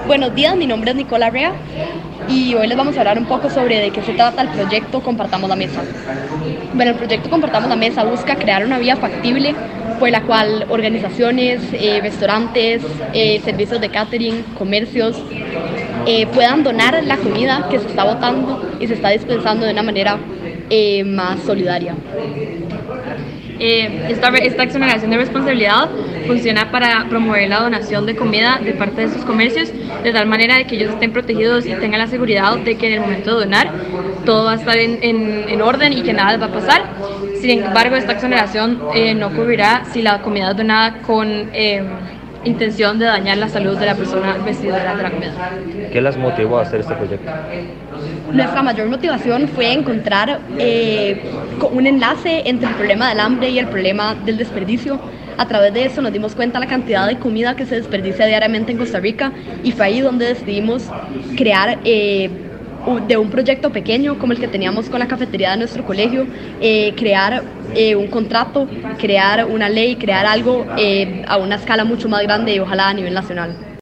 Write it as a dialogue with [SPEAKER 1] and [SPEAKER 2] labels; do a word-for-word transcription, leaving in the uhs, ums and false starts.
[SPEAKER 1] Buenos días, mi nombre es Nicola Rea y hoy les vamos a hablar un poco sobre de qué se trata el proyecto Compartamos la Mesa. Bueno, el proyecto Compartamos la Mesa busca crear una vía factible por la cual organizaciones, eh, restaurantes, eh, servicios de catering, comercios eh, puedan donar la comida que se está botando y se está dispensando de una manera eh, más solidaria.
[SPEAKER 2] Eh, esta, esta exoneración de responsabilidad funciona para promover la donación de comida de parte de estos comercios, de tal manera de que ellos estén protegidos y tengan la seguridad de que en el momento de donar todo va a estar en, en, en orden y que nada les va a pasar. Sin embargo, esta exoneración eh, no ocurrirá si la comida es donada con eh, intención de dañar la salud de la persona recibidora de la comida.
[SPEAKER 3] ¿Qué las motivó a hacer este proyecto?
[SPEAKER 1] Nuestra mayor motivación fue encontrar eh, un enlace entre el problema del hambre y el problema del desperdicio. A través de eso nos dimos cuenta de la cantidad de comida que se desperdicia diariamente en Costa Rica y fue ahí donde decidimos crear eh, de un proyecto pequeño como el que teníamos con la cafetería de nuestro colegio, eh, crear eh, un contrato, crear una ley, crear algo eh, a una escala mucho más grande y ojalá a nivel nacional.